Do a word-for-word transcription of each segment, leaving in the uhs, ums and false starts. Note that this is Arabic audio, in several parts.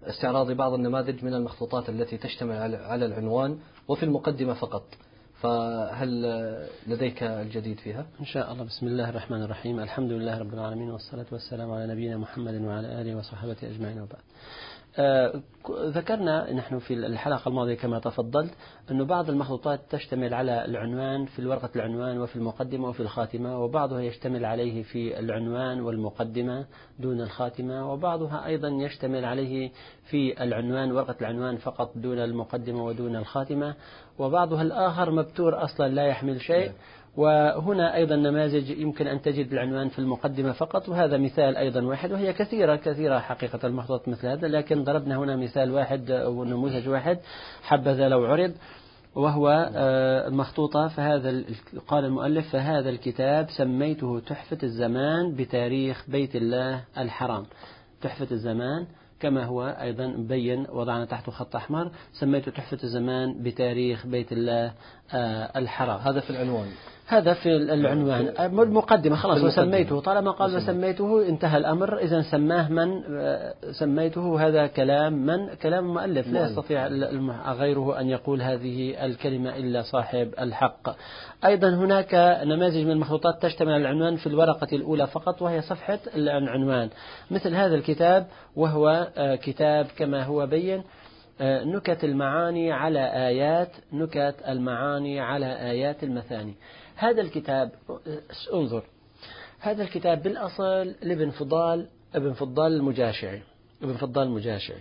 استعراض بعض النماذج من المخطوطات التي تشتمل على العنوان وفي المقدمة فقط، فهل لديك الجديد فيها؟ إن شاء الله. بسم الله الرحمن الرحيم، الحمد لله رب العالمين، والصلاة والسلام على نبينا محمد وعلى آله وصحبه أجمعين، وبعد. آه ذكرنا نحن في الحلقة الماضية كما تفضلت أن بعض المخطوطات تشتمل على العنوان في ورقة العنوان وفي المقدمة وفي الخاتمة، وبعضها يشتمل عليه في العنوان والمقدمة دون الخاتمة، وبعضها أيضا يشتمل عليه في العنوان ورقة العنوان فقط دون المقدمة ودون الخاتمة، وبعضها الآخر مبتور أصلا لا يحمل شيء. وهنا أيضا نماذج يمكن أن تجد العنوان في المقدمة فقط، وهذا مثال أيضا واحد، وهي كثيرة كثيرة حقيقة المخطوطات مثل هذا، لكن ضربنا هنا مثال واحد أو نموذج واحد حبذا لو عرض، وهو المخطوطة. فهذا قال المؤلف: فهذا الكتاب سميته تحفة الزمان بتاريخ بيت الله الحرام. تحفة الزمان كما هو أيضا مبين، وضعنا تحته خط أحمر، سميته تحفة الزمان بتاريخ بيت الله الحرام. هذا في العنوان، هذا في العنوان. المقدمة خلاص وسميته، طالما قال وسميته انتهى الأمر. إذا سماه من سميته، هذا كلام من كلام مؤلف، لا يستطيع غيره أن يقول هذه الكلمة إلا صاحب الحق. أيضا هناك نماذج من المخطوطات تشتمل على العنوان في الورقة الأولى فقط، وهي صفحة العنوان، مثل هذا الكتاب، وهو كتاب كما هو بين نكت المعاني على آيات نكت المعاني على آيات المثاني. هذا الكتاب، انظر، هذا الكتاب بالأصل لابن فضال ابن فضال المجاشعي ابن فضال المجاشعي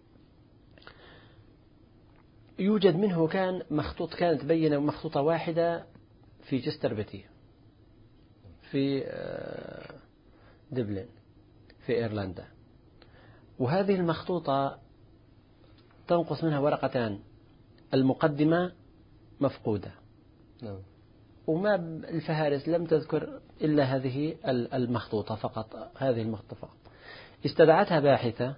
يوجد منه كان مخطوط، كانت بينة مخطوطة واحدة في جستربتي في دبلن في إيرلندا، وهذه المخطوطة تنقص منها ورقتان، المقدمة مفقودة، وما الفهارس لم تذكر إلا هذه المخطوطة فقط، هذه المخطوطة فقط. استدعتها باحثة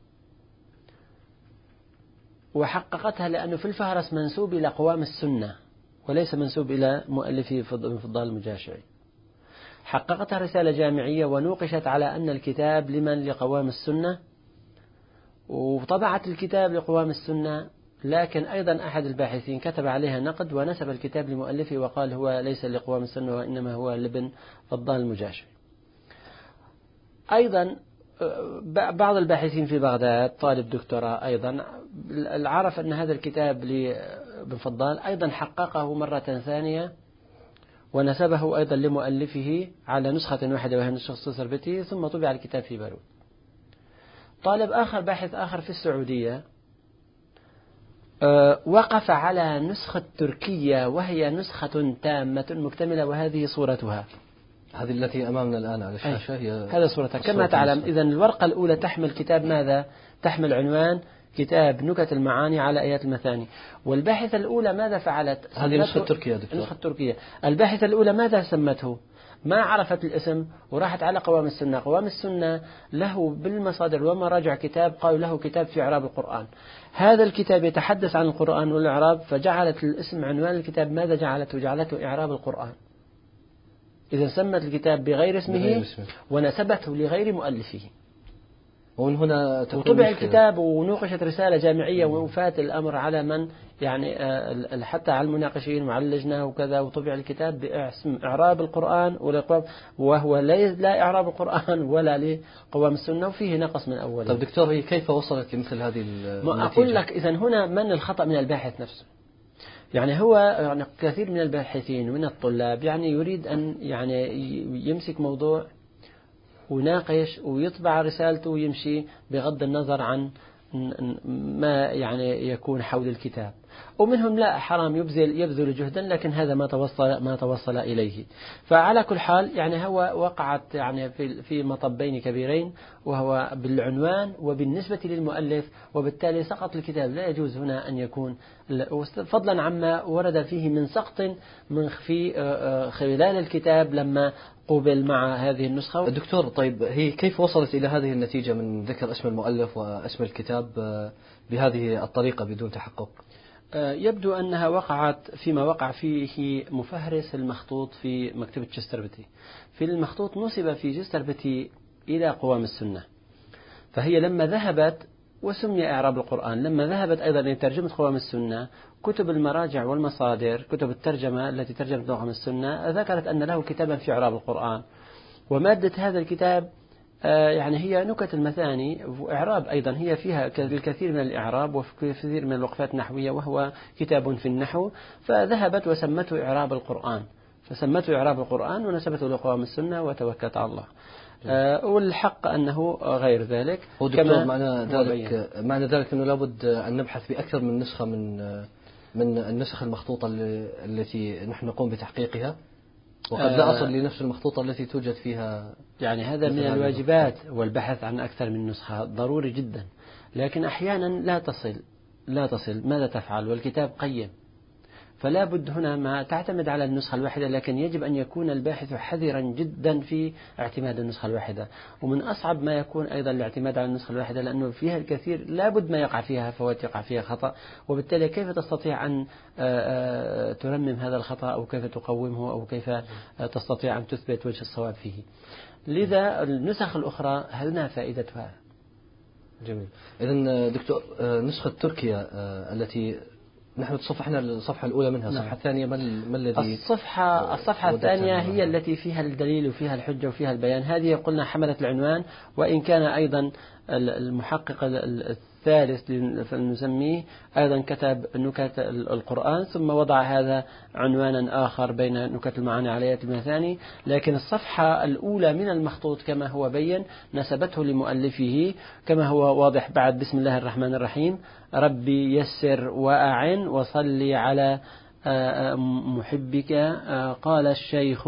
وحققتها، لأنه في الفهرس منسوب إلى قوام السنة وليس منسوب إلى مؤلفه فضال المجاشعي. حققتها رسالة جامعية ونوقشت على أن الكتاب لمن لقوام السنة، وطبعت الكتاب لقوام السنة، لكن أيضا أحد الباحثين كتب عليها نقد ونسب الكتاب لمؤلفه وقال هو ليس لقوام السنة وإنما هو لابن فضال المجاشعي. أيضا بعض الباحثين في بغداد طالب دكتوراه أيضا عرف أن هذا الكتاب لابن فضال، أيضا حققه مرة ثانية ونسبه أيضا لمؤلفه على نسخة واحدة وهي نسخة سربتي، ثم طبع الكتاب في بيروت. طالب آخر باحث آخر في السعودية أه وقف على نسخة تركية وهي نسخة تامة مكتملة، وهذه صورتها، هذه التي أمامنا الآن على الشاشة، هي هذا صورتها كما تعلم. إذن الورقة الأولى تحمل كتاب ماذا؟ تحمل عنوان كتاب نكت المعاني على آيات المثاني. والباحثة الأولى ماذا فعلت؟ هذه نسخة تركية دكتور. نسخة تركية. الباحثة الأولى ماذا سمته؟ ما عرفت الاسم وراحت على قوام السنة. قوام السنة له بالمصادر ومراجع كتاب قالوا له كتاب في إعراب القرآن. هذا الكتاب يتحدث عن القرآن والإعراب، فجعلت الاسم عنوان الكتاب ماذا جعلته؟ جعلته إعراب القرآن. إذا سمت الكتاب بغير اسمه, بغير اسمه ونسبته لغير مؤلفه، ومن هنا وطبع الكتاب ونوقشت رسالة جامعية وفات الأمر على من يعني حتى على المناقشين وعلى اللجنة وكذا، وطبع الكتاب باسم إعراب القرآن والإقوام، وهو لا إعراب القرآن ولا لقوام السنة، وفيه نقص من أوله. طيب دكتور، هي كيف وصلت لمثل هذه النتيجة؟ أقول لك إذن هنا من الخطأ من الباحث نفسه. يعني هو يعني كثير من الباحثين ومن الطلاب يعني يريد أن يعني يمسك موضوع وناقش ويطبع رسالته ويمشي بغض النظر عن ما يعني يكون حول الكتاب، ومنهم لا حرام يبذل يبذل جهدا، لكن هذا ما توصل ما توصل إليه. فعلى كل حال يعني هو وقعت يعني في في مطبين كبيرين، وهو بالعنوان وبالنسبة للمؤلف، وبالتالي سقط الكتاب. لا يجوز هنا أن يكون، فضلا عما ورد فيه من سقط من في خلال الكتاب لما قوبل مع هذه النسخة. دكتور، طيب هي كيف وصلت إلى هذه النتيجة من ذكر اسم المؤلف واسم الكتاب بهذه الطريقة بدون تحقق؟ يبدو أنها وقعت فيما وقع فيه مفهرس المخطوط في مكتبة جستربتي. في المخطوط نسب في جستربتي إلى قوام السنة، فهي لما ذهبت وسمي إعراب القرآن. لما ذهبت أيضا إلى ترجمة قوام السنة، كتب المراجع والمصادر، كتب الترجمة التي ترجمت قوام السنة، ذكرت أن له كتابا في إعراب القرآن، ومادة هذا الكتاب يعني هي نكت المثاني وإعراب أيضا، هي فيها الكثير من الإعراب وكثير من الوقفات النحوية، وهو كتاب في النحو، فذهبت وسمته إعراب القرآن، فسمته إعراب القرآن ونسبته لقوام السنة وتوكلت على الله. أه والحق أنه غير ذلك. هو دكتور معنى ذلك معنى ذلك أنه لابد أن نبحث بأكثر من نسخة من من النسخ المخطوطة التي نحن نقوم بتحقيقها، وقد لا أصل لنفس المخطوطة التي توجد فيها. يعني هذا من الواجبات، والبحث عن أكثر من نسخة ضروري جدا، لكن أحيانا لا تصل لا تصل ماذا تفعل؟ والكتاب قيم، فلا بد هنا ما تعتمد على النسخة الواحدة، لكن يجب أن يكون الباحث حذرا جدا في اعتماد النسخة الواحدة. ومن أصعب ما يكون أيضا الاعتماد على النسخة الواحدة، لأنه فيها الكثير لا بد ما يقع فيها فوات، يقع فيها خطأ، وبالتالي كيف تستطيع أن ترمم هذا الخطأ، أو كيف تقومه، أو كيف تستطيع أن تثبت وجه الصواب فيه. لذا النسخ الأخرى هنا فائدتها. جميل. إذن دكتور، نسخة تركيا التي نحن تصفحنا الصفحة الأولى منها، الصفحة الثانية ما الذي الصفحة الصفحة الثانية هي التي فيها الدليل وفيها الحجة وفيها البيان. هذه قلنا حملت العنوان، وإن كان أيضا المحقق الثالث نسميه أيضا كتب نكت القرآن، ثم وضع هذا عنوانا آخر بين نكت المعاني على آيات المثاني. لكن الصفحة الأولى من المخطوط كما هو بين نسبته لمؤلفه كما هو واضح بعد بسم الله الرحمن الرحيم: ربي يسر وأعن وصلي على محبك. قال الشيخ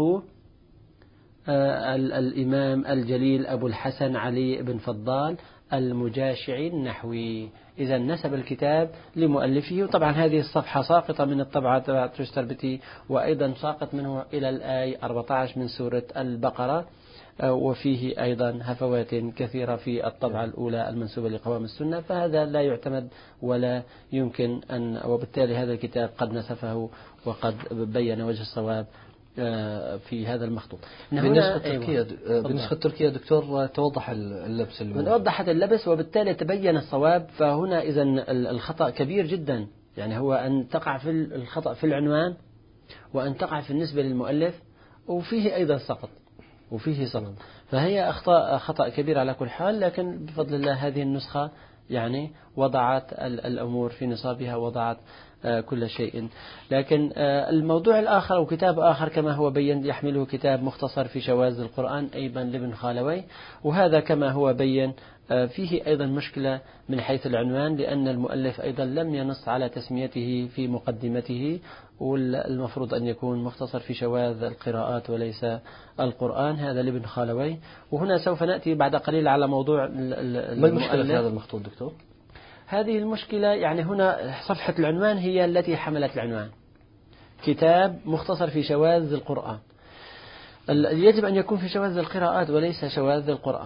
الإمام الجليل أبو الحسن علي بن فضال المجاشعي النحوي. إذا نسب الكتاب لمؤلفه. وطبعا هذه الصفحة ساقطة من الطبعة تبع ترستربتي، وأيضا ساقط منه إلى الآية أربعة عشر من سورة البقرة، وفيه أيضا هفوات كثيرة في الطبعة الأولى المنسوبة لقوام السنة، فهذا لا يعتمد ولا يمكن أن، وبالتالي هذا الكتاب قد نسفه وقد بين وجه الصواب في هذا المخطوط. بالنسبة تركيا بالنسبة تركيا دكتور توضح اللبس من وضحت اللبس، وبالتالي تبين الصواب. فهنا إذا الخطأ كبير جدا، يعني هو أن تقع في الخطأ في العنوان، وأن تقع في النسبة للمؤلف، وفيه أيضا سقط وفيه سقط فهي أخطاء خطأ كبير على كل حال. لكن بفضل الله هذه النسخة يعني وضعت الأمور في نصابها، وضعت كل شيء. لكن الموضوع الآخر أو كتاب آخر كما هو بين يحمله كتاب مختصر في شواذ القرآن أيضا لابن خالوي، وهذا كما هو بين فيه أيضا مشكلة من حيث العنوان، لأن المؤلف أيضا لم ينص على تسميته في مقدمته، والمفروض أن يكون مختصر في شواذ القراءات وليس القرآن. هذا لابن خالوي. وهنا سوف نأتي بعد قليل على موضوع ما المشكلة في هذا المخطوط دكتور؟ هذه المشكلة يعني هنا صفحة العنوان هي التي حملت العنوان: كتاب مختصر في شواذ القرآن. يجب أن يكون في شواذ القراءات وليس شواذ القرآن.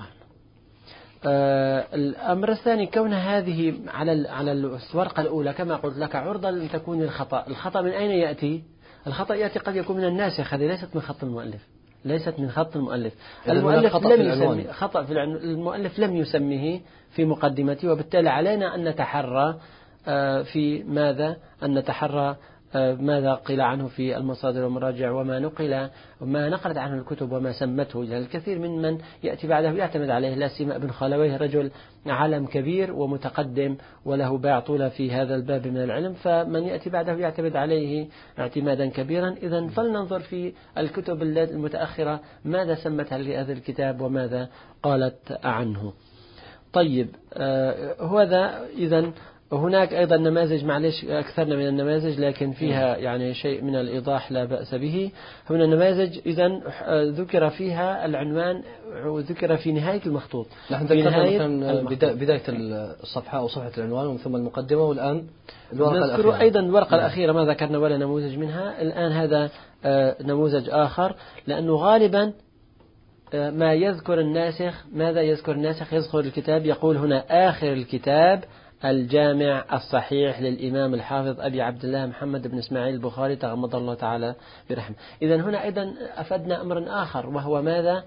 الأمر الثاني كون هذه على على الورقة الأولى كما قلت لك عرضة لأن تكون الخطأ. الخطأ من أين يأتي؟ الخطأ يأتي قد يكون من الناسخ، هذه ليست من خط المؤلف، ليست من خط المؤلف. المؤلف لم يسمي خطأ في العنوان، المؤلف لم يسميه في مقدمته، وبالتالي علينا أن نتحرى في ماذا أن نتحرى ماذا قيل عنه في المصادر والمراجع، وما نقل وما نقلت عنه الكتب وما سمته. الكثير من من يأتي بعده يعتمد عليه، لا سيما ابن خالويه رجل علم كبير ومتقدم وله باع طولة في هذا الباب من العلم، فمن يأتي بعده يعتمد عليه اعتمادا كبيرا. إذن فلننظر في الكتب المتأخرة ماذا سمتها لهذا الكتاب وماذا قالت عنه. طيب هذا إذن هناك أيضا نماذج، معلش أكثرنا من النماذج لكن فيها يعني شيء من الإيضاح لا بأس به. هنا نماذج إذن ذكر فيها العنوان وذكر في نهاية المخطوط. نحن ذكرنا بداية الصفحة أو صفحة العنوان ومن ثم المقدمة، والآن الورقة الأخيرة. أيضا الورقة الأخيرة ما ذكرنا ولا نموذج منها. الآن هذا نموذج آخر، لأنه غالبا ما يذكر الناسخ ماذا يذكر الناسخ يذكر الكتاب، يقول هنا آخر الكتاب الجامع الصحيح للإمام الحافظ أبي عبد الله محمد بن إسماعيل البخاري تغمد الله تعالى برحمه. إذن هنا أيضا أفدنا أمر آخر، وهو ماذا؟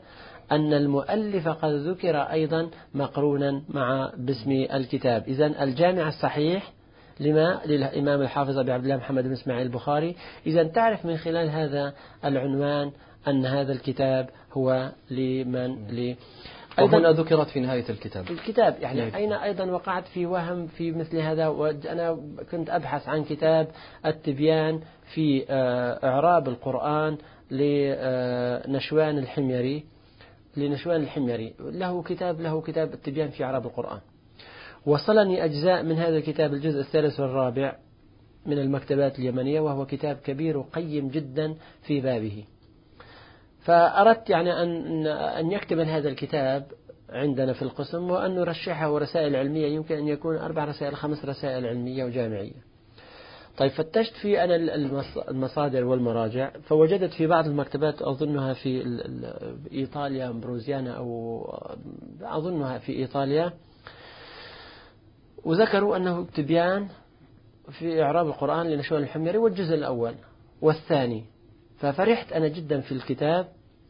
أن المؤلف قد ذكر أيضا مقرونا مع باسم الكتاب. إذن الجامع الصحيح لما للإمام الحافظ أبي عبد الله محمد بن إسماعيل البخاري. إذن تعرف من خلال هذا العنوان أن هذا الكتاب هو لمن ل وهنا ذكرت في نهاية الكتاب الكتاب يعني نهاية. أين أيضا وقعت في وهم في مثل هذا، وأنا كنت أبحث عن كتاب التبيان في إعراب القرآن لنشوان الحميري لنشوان الحميري له كتاب له كتاب التبيان في إعراب القرآن. وصلني أجزاء من هذا الكتاب الجزء الثالث والرابع من المكتبات اليمنية، وهو كتاب كبير وقيم جدا في بابه. فأردت يعني أن أن يكتمل هذا الكتاب عندنا في القسم، وأن نرشحه رسائل علمية، يمكن أن يكون أربع رسائل خمس رسائل علمية وجامعية. طيب فتشت في أنا المصادر والمراجع، فوجدت في بعض المكتبات أظنها في إيطاليا بروزيانا أو أظنها في إيطاليا، وذكروا أنه تبيان في إعراب القرآن لنشوان الحميري والجزء الأول والثاني. ففرحت أنا جدا في الكتاب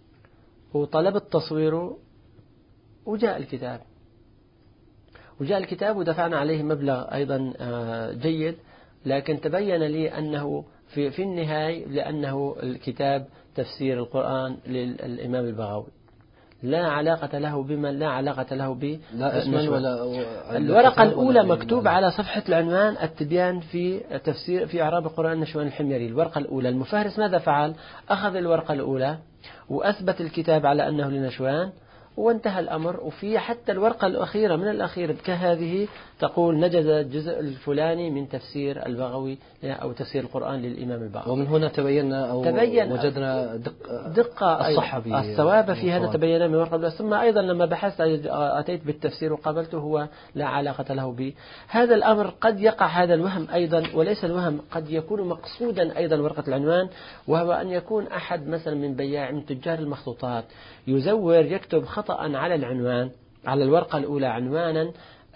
وطلبت تصويره، وجاء الكتاب وجاء الكتاب ودفعنا عليه مبلغ أيضا جيد، لكن تبين لي أنه في في النهاية لأنه الكتاب تفسير القرآن للإمام البغوي، لا علاقة له بما لا علاقة له ب لا اسما ولا الورقة الأولى مكتوب على صفحة العنوان التبيان في تفسير في إعراب القرآن نشوان الحميري. الورقة الأولى المفهرس ماذا فعل؟ أخذ الورقة الأولى وأثبت الكتاب على أنه لنشوان وانتهى الأمر. وفي حتى الورقة الأخيرة من الأخير كهذه تقول نجد الجزء الفلاني من تفسير البغوي أو تفسير القرآن للإمام البغوي. ومن هنا تبينا أو تبين وجدنا دق دقة الصحة الصواب في هذا تبين من ورقة. ثم أيضا لما بحثت أتيت بالتفسير وقابلته هو لا علاقة له به هذا الأمر. قد يقع هذا الوهم أيضا، وليس الوهم قد يكون مقصودا أيضا ورقة العنوان، وهو أن يكون أحد مثلا من بياع من تجار المخطوطات يزور يكتب خطأ على العنوان على الورقة الأولى عنوانا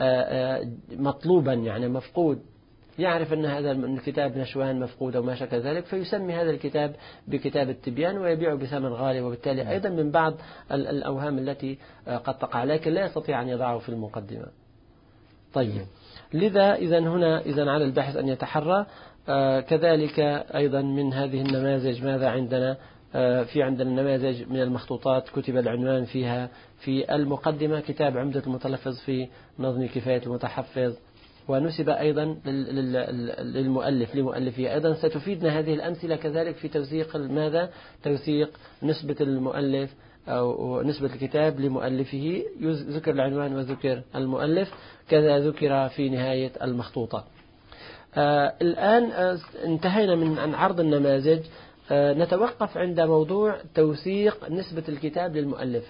مطلوبا يعني مفقود، يعرف أن هذا الكتاب نشوان مفقود أو ما شابه ذلك، فيسمي هذا الكتاب بكتاب التبيان ويبيعه بثمن غالي، وبالتالي أيضا من بعض الأوهام التي قد تقع، لكن لا يستطيع أن يضعه في المقدمة. طيب لذا إذا هنا إذا على الباحث أن يتحرى. كذلك أيضا من هذه النماذج ماذا عندنا؟ في عندنا نماذج من المخطوطات كتب العنوان فيها في المقدمة كتاب عمدة المتلفظ في نظم كفاية المتحفظ، ونسب أيضا للمؤلف لمؤلفه. أيضا ستفيدنا هذه الأمثلة كذلك في توثيق ماذا؟ توثيق نسبة المؤلف أو نسبة الكتاب لمؤلفه، ذكر العنوان وذكر المؤلف، كذا ذكر في نهاية المخطوطة. آه الآن آه انتهينا من عن عرض النماذج. آه نتوقف عند موضوع توثيق نسبة الكتاب للمؤلف.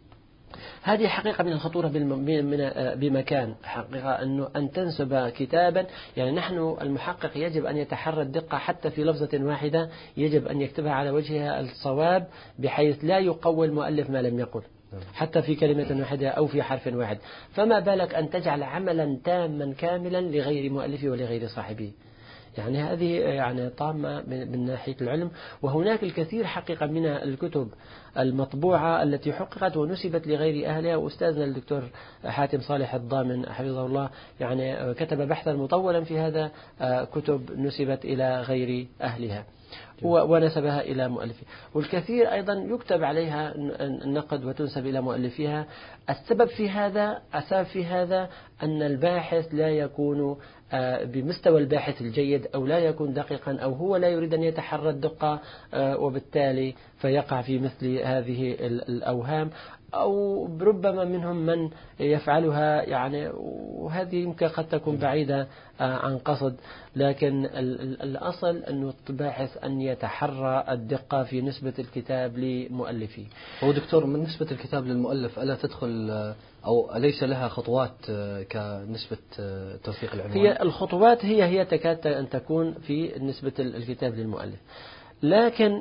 هذه حقيقة من الخطورة بمكان، حقيقة أنه أن تنسب كتابا، يعني نحن المحقق يجب أن يتحرى الدقة حتى في لفظة واحدة، يجب أن يكتبها على وجهها الصواب بحيث لا يقول المؤلف ما لم يقل حتى في كلمة واحدة أو في حرف واحد، فما بالك أن تجعل عملا تاما كاملا لغير مؤلفه ولغير صاحبه. يعني هذه يعني طامة من ناحية العلم. وهناك الكثير حقيقة من الكتب المطبوعة التي حققت ونسبت لغير أهلها، وأستاذنا الدكتور حاتم صالح الضامن حفظه الله يعني كتب بحثا مطولا في هذا، كتب نسبت إلى غير أهلها ونسبها إلى مؤلفها. والكثير أيضا يكتب عليها النقد وتنسب إلى مؤلفها. السبب في هذا السبب في هذا أن الباحث لا يكون بمستوى الباحث الجيد، أو لا يكون دقيقا، أو هو لا يريد أن يتحرى الدقة، وبالتالي فيقع في مثل هذه الأوهام، أو ربما منهم من يفعلها يعني، وهذه يمكن قد تكون بعيدة عن قصد، لكن الأصل أن الباحث أن يتحرى الدقة في نسبة الكتاب لمؤلفه. هو دكتور من نسبة الكتاب للمؤلف ألا تدخل أو أليس لها خطوات كنسبة توثيق العنوان؟ هي الخطوات هي هي تكاد أن تكون في نسبة الكتاب للمؤلف، لكن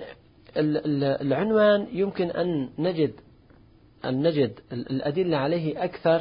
العنوان يمكن أن نجد أن نجد الأدلة عليه أكثر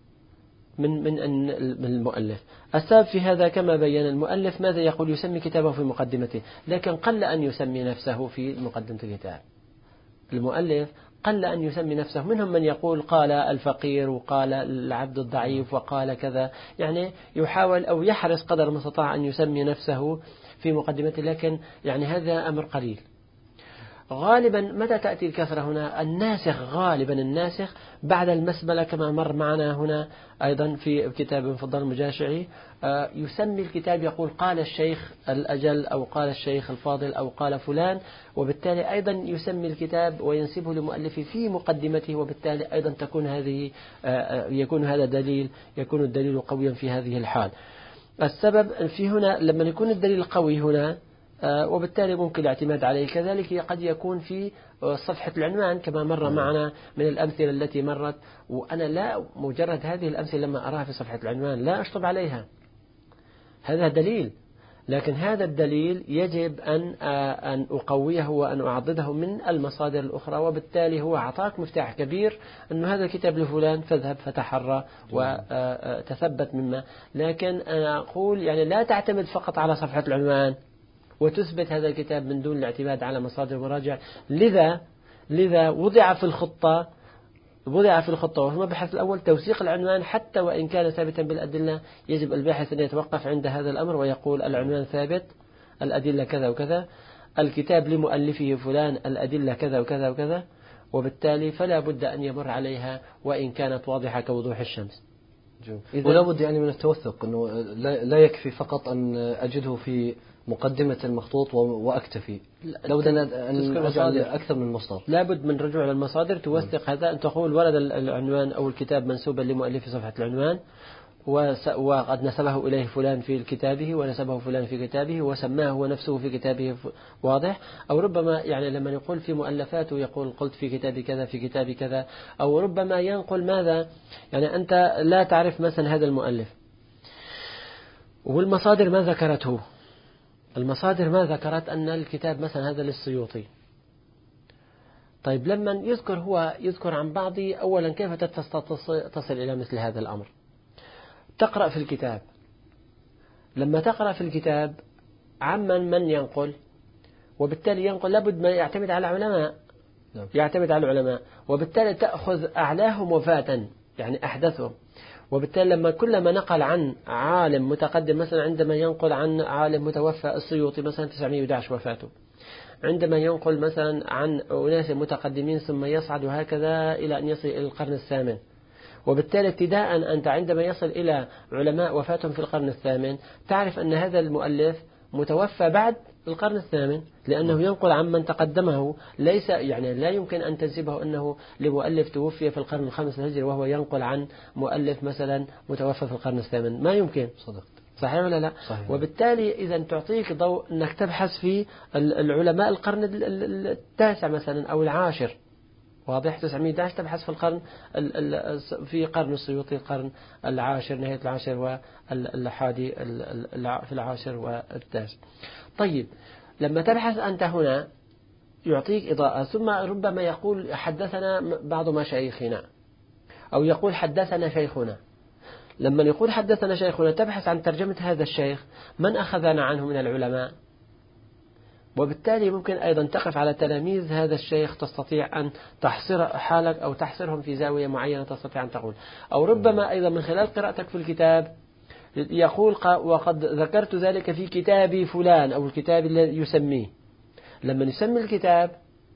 من من من المؤلف. السبب في هذا كما بين المؤلف ماذا يقول؟ يسمي كتابه في مقدمته، لكن قل أن يسمي نفسه في مقدمة الكتاب. المؤلف قل أن يسمي نفسه. منهم من يقول قال الفقير وقال العبد الضعيف وقال كذا، يعني يحاول أو يحرص قدر ما استطاع أن يسمي نفسه في مقدمته، لكن يعني هذا أمر قليل. غالبا متى تأتي الكثرة هنا؟ الناسخ، غالبا الناسخ بعد المسبلة كما مر معنا هنا أيضا في كتاب مفضل المجاشعي، يسمي الكتاب يقول قال الشيخ الأجل أو قال الشيخ الفاضل أو قال فلان، وبالتالي أيضا يسمي الكتاب وينسبه لمؤلفه في مقدمته، وبالتالي أيضا تكون هذه يكون هذا دليل يكون الدليل قويا في هذه الحال. السبب في هنا لما يكون الدليل قوي هنا وبالتالي ممكن الاعتماد عليه، كذلك قد يكون في صفحة العنوان كما مر معنا من الأمثلة التي مرت، وأنا لا مجرد هذه الأمثلة لما أراها في صفحة العنوان لا أشطب عليها، هذا دليل، لكن هذا الدليل يجب أن أن أقويه وأن أعضده من المصادر الأخرى، وبالتالي هو أعطاك مفتاح كبير أنه هذا الكتاب لفلان فاذهب فتحرى وتثبت مما. لكن أنا أقول يعني لا تعتمد فقط على صفحة العنوان وتثبت هذا الكتاب من دون الاعتماد على مصادر مراجع. لذا لذا وضع في الخطة وضع في الخطة وهو المبحث الأول توثيق العنوان، حتى وإن كان ثابتا بالأدلة يجب الباحث أن يتوقف عند هذا الأمر ويقول العنوان ثابت، الأدلة كذا وكذا، الكتاب لمؤلفه فلان، الأدلة كذا وكذا وكذا، وبالتالي فلا بد أن يمر عليها وإن كانت واضحة كوضوح الشمس. ولا بد يعني من التوثق، أنه لا يكفي فقط أن أجده في مقدمة المخطوط وأكتفي، لابد أن أجعل أكثر من مصدر، لابد من رجوع للمصادر توثق هذا. أن تقول ورد العنوان أو الكتاب منسوبا لمؤلف صفحة العنوان وقد نسبه إليه فلان في كتابه ونسبه فلان في كتابه وسماه هو نفسه في كتابه، واضح. أو ربما يعني لما يقول في مؤلفاته يقول قلت في كتابي كذا في كتابي كذا، أو ربما ينقل ماذا، يعني أنت لا تعرف مثلا هذا المؤلف والمصادر ما ذكرته، المصادر ما ذكرت أن الكتاب مثلا هذا للسيوطي. طيب لما يذكر هو يذكر عن بعضي، أولا كيف تصل إلى مثل هذا الأمر؟ تقرأ في الكتاب، لما تقرأ في الكتاب عمن من ينقل، وبالتالي ينقل لابد ما يعتمد على علماء، يعتمد على العلماء، وبالتالي تأخذ أعلاهم وفاة يعني أحدثهم. وبالتالي لما كلما نقل عن عالم متقدم، مثلا عندما ينقل عن عالم متوفى السيوطي مثلا تسعمائة وأحد عشر وفاته، عندما ينقل مثلا عن أناس متقدمين ثم يصعد هكذا إلى أن يصل إلى القرن الثامن، وبالتالي ابتداء أنت عندما يصل إلى علماء وفاتهم في القرن الثامن تعرف أن هذا المؤلف متوفى بعد القرن الثامن، لأنه ينقل عن من تقدمه، ليس يعني لا يمكن أن تنسبه أنه لمؤلف توفي في القرن الخامس الهجري وهو ينقل عن مؤلف مثلا متوفى في القرن الثامن، ما يمكن. صدقت. صحيح ولا لا؟ صحيح. وبالتالي إذا تعطيك ضوء أنك تبحث في العلماء القرن التاسع مثلا أو العاشر، واضح، تسعمائة وأحد عشر تبحث في القرن في قرن السيوطي القرن العاشر نهاية العاشر والحادي في العاشر والتاسع. طيب لما تبحث أنت هنا يعطيك إضاءة، ثم ربما يقول حدثنا بعض مشايخنا أو يقول حدثنا شيخنا. لما يقول حدثنا شيخنا تبحث عن ترجمة هذا الشيخ، من أخذنا عنه من العلماء، وبالتالي ممكن أيضا تقف على تلاميذ هذا الشيخ، تستطيع أن تحصر حالك أو تحصرهم في زاوية معينة تستطيع أن تقول. أو ربما أيضا من خلال قراءتك في الكتاب يقول وقد ذكرت ذلك في كتابي فلان أو الكتاب الذي يسميه. لما يسمي الكتاب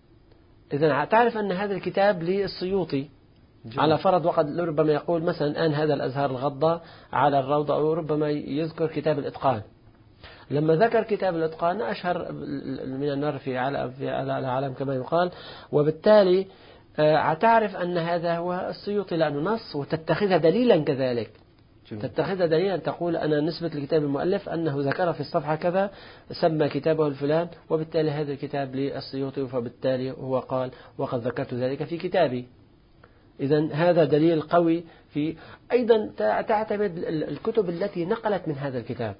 إذن تعرف أن هذا الكتاب للسيوطي على فرض، وقد ربما يقول مثلا الآن هذا الأزهار الغضة على الروضة، أو ربما يذكر كتاب الإتقان. لما ذكر كتاب الإتقان أشهر من النار في العالم كما يقال، وبالتالي تعرف أن هذا هو السيوطي لأنه نص، وتتخذها دليلا كذلك، تتخذها دليلا تقول أنا نسبة لكتاب المؤلف أنه ذكر في الصفحة كذا سمى كتابه الفلان، وبالتالي هذا الكتاب للسيوطي، فبالتالي هو قال وقد ذكرت ذلك في كتابي. إذن هذا دليل قوي. في أيضا تعتمد الكتب التي نقلت من هذا الكتاب،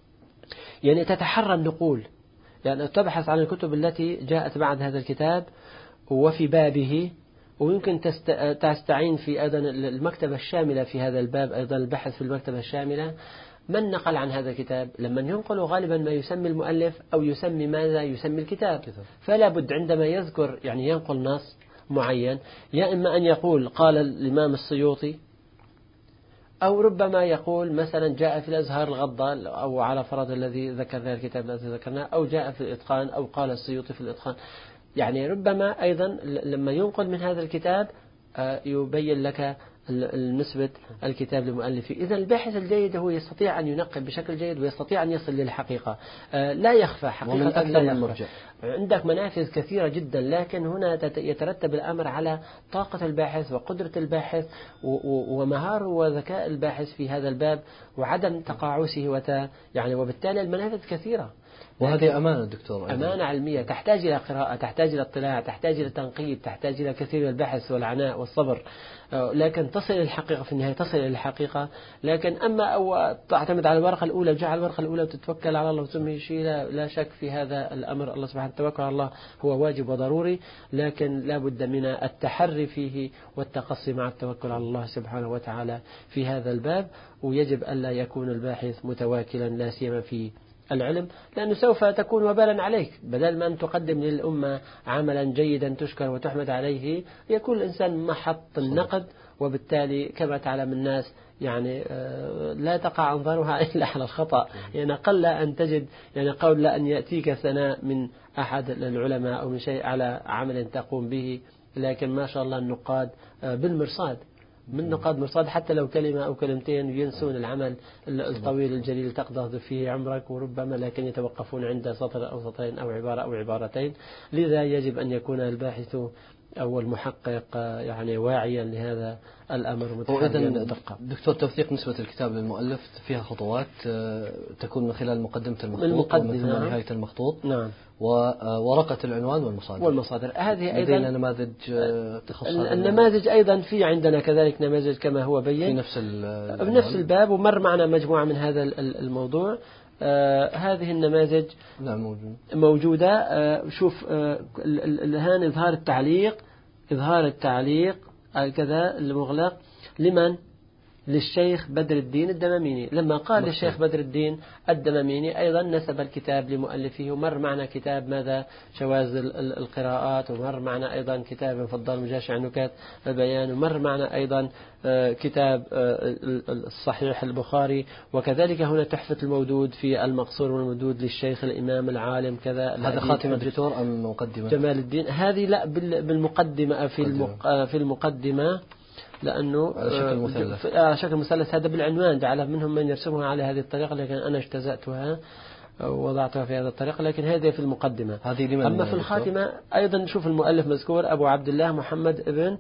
يعني تتحرى النقول، يعني تبحث عن الكتب التي جاءت بعد هذا الكتاب وفي بابه، ويمكن تستعين في أيضا المكتبة الشاملة في هذا الباب، أيضا البحث في المكتبة الشاملة من نقل عن هذا الكتاب. لما ينقل غالبا ما يسمي المؤلف أو يسمي ماذا يسمي الكتاب، فلا بد عندما يذكر يعني ينقل نص معين، يا إما أن يقول قال الإمام السيوطي، أو ربما يقول مثلا جاء في الأزهار الغضة، أو على فرض الذي ذكر ذلك الكتاب الذي ذكرناه، أو جاء في الإتقان، أو قال السيوطي في الإتقان. يعني ربما أيضا لما ينقل من هذا الكتاب يبين لك نسبة الكتاب لمؤلفه. إذا الباحث الجيد هو يستطيع أن ينقب بشكل جيد ويستطيع أن يصل للحقيقة، لا يخفى حقيقة، ومن أكثر من مرجع. عندك منافذ كثيرة جدا، لكن هنا يترتب الأمر على طاقة الباحث وقدرة الباحث ومهاره وذكاء الباحث في هذا الباب وعدم تقاعسه وت... يعني وبالتالي المنافذ كثيرة. وهذه أمانة دكتور، أمانة علمية تحتاج إلى قراءة، تحتاج إلى اطلاع، تحتاج إلى تنقيب، تحتاج إلى كثير من البحث والعناء والصبر، لكن تصل إلى الحقيقة في النهاية، تصل إلى الحقيقة. لكن أما أو تعتمد على الورقة الأولى وجعل الورقة الأولى وتتوكل على الله وتسمي شيء، لا, لا شك في هذا الأمر. الله سبحانه التوكل على الله هو واجب وضروري، لكن لا بد من التحري فيه والتقصي مع التوكل على الله سبحانه وتعالى في هذا الباب. ويجب ألا يكون الباحث متواكلا لا سيما في العلم، لأنه سوف تكون وبالا عليك. بدل ما أن تقدم للأمة عملا جيدا تشكر وتحمد عليه، يكون الإنسان محط النقد، وبالتالي كما تعلم الناس يعني لا تقع أنظارها إلا على الخطأ. يعني قل أن تجد يعني قول لا أن يأتيك ثناء من أحد العلماء أو من شيء على عمل تقوم به، لكن ما شاء الله النقاد بالمرصاد، من نقاد مرصاد، حتى لو كلمة أو كلمتين ينسون العمل الطويل الجليل تقضي فيه عمرك وربما، لكن يتوقفون عند سطر أو سطرين أو عبارة أو عبارتين. لذا يجب أن يكون الباحث أو المحقق يعني واعيا لهذا الأمر متحريا. دكتور، توثيق نسبة الكتاب للمؤلف فيها خطوات تكون من خلال مقدمة المخطوط ومن ثم نهاية المخطوط. نعم. وورقة العنوان والمصادر. والمصادر هذه أيضا لدينا نماذج تخص النماذج أيضا في عندنا كذلك نماذج كما هو بين في نفس بنفس الباب، ومر معنا مجموعة من هذا الموضوع. آه هذه النماذج نعم موجودة. آه شوف آه الآن إظهار التعليق، إظهار التعليق كذا المغلق لمن؟ للشيخ بدر الدين الدماميني. لما قال مصر. للشيخ بدر الدين الدماميني أيضا نسب الكتاب لمؤلفه. ومر معنا كتاب ماذا شواذ القراءات، ومر معنا أيضا كتاب فضل مجاشع نكات البيان، ومر معنا أيضا كتاب الصحيح البخاري، وكذلك هنا تحفة المودود في المقصور والمودود للشيخ الإمام العالم كذا. هذا خاتمة دكتور أم مقدمة؟ جمال الدين. هذه لا بالمقدمة في في المقدمة، لأنه على شكل مثلث. على شكل مثلث. هذا بالعنوان جعل منهم من يرسمها على هذه الطريقة، لكن أنا اجتزأتها ووضعتها في هذه الطريقة، لكن هذه في المقدمة. أما في الخاتمة أيضا نشوف المؤلف مذكور أبو عبد الله محمد ابن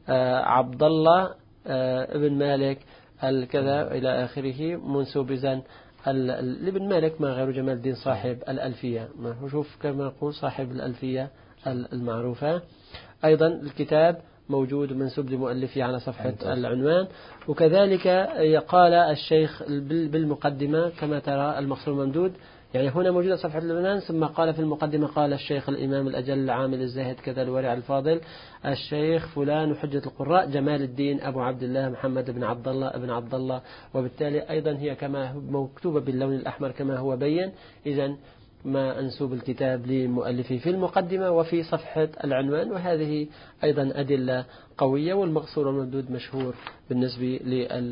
عبد الله ابن مالك الكذا إلى آخره، منسوب إذن لابن مالك ما غير جمال الدين صاحب الألفية. ما شوف كما نقول صاحب الألفية المعروفة. أيضا الكتاب موجود منسوب لمؤلفه على صفحة العنوان. وكذلك قال الشيخ بالمقدمة كما ترى المقصور الممدود، يعني هنا موجودة صفحة العنوان، ثم قال في المقدمة قال الشيخ الإمام الأجل العامل الزاهد كذا الورع الفاضل الشيخ فلان وحجة القراء جمال الدين أبو عبد الله محمد بن عبد الله ابن عبد الله. وبالتالي أيضا هي كما مكتوبة باللون الأحمر كما هو بين. إذن ما أنسوب الكتاب لمؤلفه في المقدمة وفي صفحة العنوان، وهذه أيضا أدلة قوية. والمقصور والممدود مشهور بالنسبة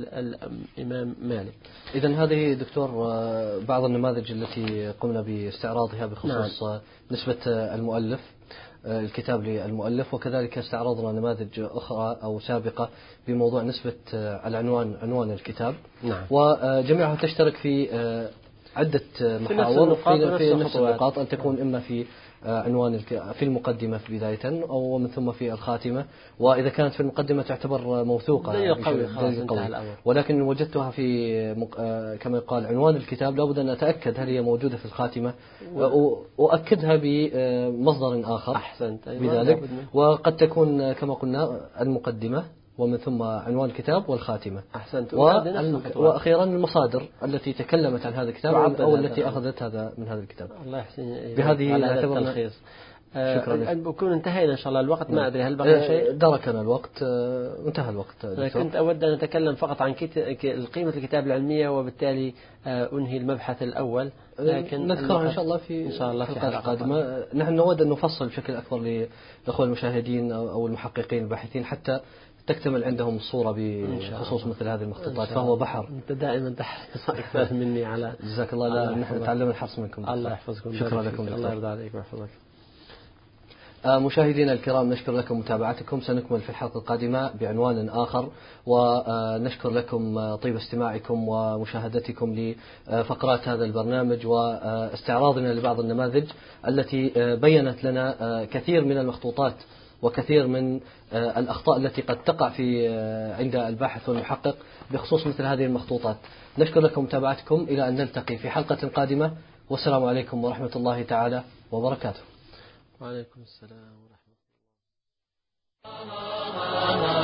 للإمام مالك. إذن هذه دكتور بعض النماذج التي قمنا باستعراضها بخصوص نعم. نسبة المؤلف الكتاب للمؤلف، وكذلك استعرضنا نماذج أخرى أو سابقة بموضوع نسبة العنوان عنوان الكتاب نعم. وجميعها تشترك في عدة محاور في, في نفس النقاط، أن تكون إما في عنوان في المقدمة في بداية أو من ثم في الخاتمة، وإذا كانت في المقدمة تعتبر موثوقة دليل قوي خلاص قوي. ولكن وجدتها في كما يقال عنوان الكتاب لابد أن أتأكد هل هي موجودة في الخاتمة وأؤكدها بمصدر آخر. أحسنت. بذلك وقد تكون كما قلنا المقدمة ومن ثم عنوان الكتاب والخاتمة. أحسنت. وأخيرا المصادر التي تكلمت عن هذا الكتاب أو التي أخذت هذا من هذا الكتاب. الله يحسن بهذه نعتبر شكرا لك. بكون انتهينا إن شاء الله الوقت. ما أدري هل بقي شيء؟ دركنا الوقت، انتهى الوقت. أنا كنت أود أن أتكلم فقط عن قيمة الكتاب العلمية، وبالتالي أنهي المبحث الأول، لكن نذكرها إن شاء الله في إن شاء الله في الحلقات القادمة. نحن نود أن نفصل بشكل أكبر للأخوة المشاهدين أو المحققين الباحثين حتى تكتمل عندهم الصورة بخصوص مثل هذه المخطوطات، فهو بحر. أنت دائما تحرص أكثر مني على. جزاك الله. لا نحن نتعلم الحرص منكم. الله يحفظكم. شكرا لكم. الله يرضى عليك ويحفظك. مشاهدينا الكرام، نشكر لكم متابعتكم. سنكمل في الحلقة القادمة بعنوان آخر، ونشكر لكم طيب استماعكم ومشاهدتكم لفقرات هذا البرنامج واستعراضنا لبعض النماذج التي بيّنت لنا كثير من المخطوطات وكثير من الأخطاء التي قد تقع في عند الباحث والمحقق بخصوص مثل هذه المخطوطات. نشكر لكم متابعتكم إلى أن نلتقي في حلقة قادمة، والسلام عليكم ورحمة الله تعالى وبركاته. وعليكم السلام ورحمة الله.